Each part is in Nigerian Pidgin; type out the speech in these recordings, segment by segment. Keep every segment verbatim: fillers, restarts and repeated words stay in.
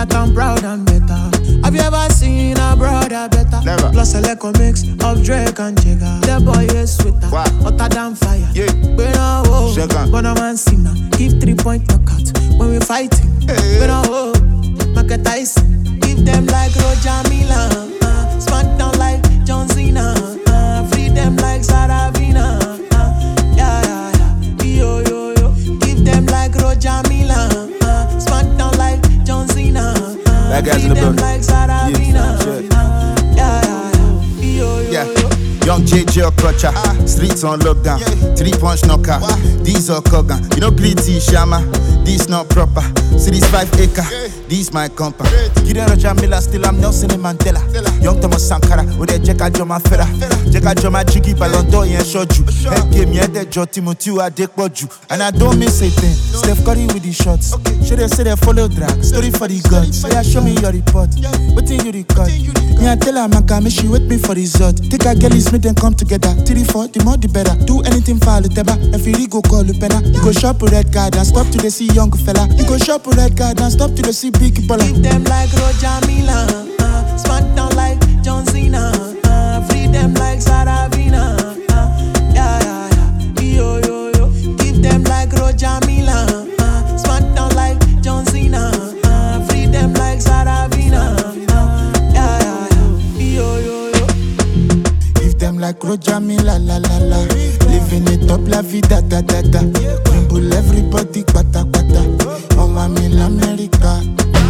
that I'm proud and better. Have you ever seen a brother better? Never. Plus a little mix of Drake and Jigga. The boy is sweeter, wow. hotter than fire. Yeah. We don't hold, Shagan. but no man sinner. Give three point knockout when we fighting. Hey. We don't hold, Mike Tyson. Give them like Roger Milan. Uh, smack down like John Cena. Uh, free them like Saravina. Uh, yeah, yeah, yeah. Yo, yo, yo. Give them like Roger Milan. Uh, smack down like John Cena. Uh, that guy's free in the them building. like Saravina. Yeah, Uh, yeah, yeah, yeah. Yo, yo, Yeah. yo. Young J J Okocha, ah. Streets on lockdown, yeah. Three punch knocker, wow. These are Kogan. You know gritty Shama, this not proper. See this five acre, yeah. This my compa. Gideon Roger Miller, still I'm Nelson Mandela. Dela. Young Thomas Sankara, with the Jeka Joma Fera. Jeka Joma Jiggy Ballon d'Or and Shoju. Head game, yeah, the Joti Mutu Adekboju. And I don't miss a thing. No. Steph Curry with the shots. Okay. Should they say they follow drag? Story for the gods. So yeah, show me your report. Yeah. What thing you record? Me I tell her, man, come she wait me for result. Take a girl, is make them come together. Three, four, the more the better. Do anything for Luteba. If you go call Lupena, you go shop with red card and stop to the see young fella. You go shop with red card and stop to the see big baller. Give them like Roger Milan, uh, smack down like John Cena, uh, free them like Saravina. Uh, yeah, yeah, yeah. Yo, yo, yo. Give them like Roger Milan, uh, smack down like John Cena, uh, free them like Saravina. Uh, yeah, yeah, yeah. Yo, yo, yo. Give them like Roger Milan, la la la. Living it up, la vida, da da da. Rumble everybody, kwata kwata. Oh, I'm in America.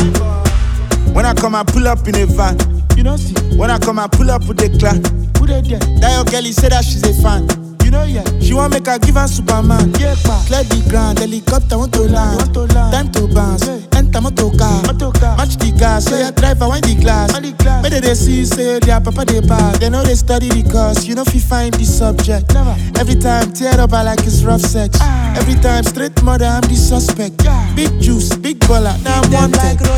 When I come, I pull up in a van. You know, see. When I come, I pull up with the clan. Who they there? That your girl, he said that she's a fan. You know, yeah. She want make her give her Superman. Yeah, pa. Clear the ground, helicopter want to land. Want to land. Time to bounce. Yeah. Enter motor car. Motor car. Match the gas. Say yeah. Driver, wind the glass. The glass. Whether they see, say their papa they bad. They know they study the course. You know if you find the subject. Never. Every time tear up, I like it's rough sex. Ah. Every time straight mother, I'm the suspect. Yeah. Big juice, big baller. Now I'm wanted. Like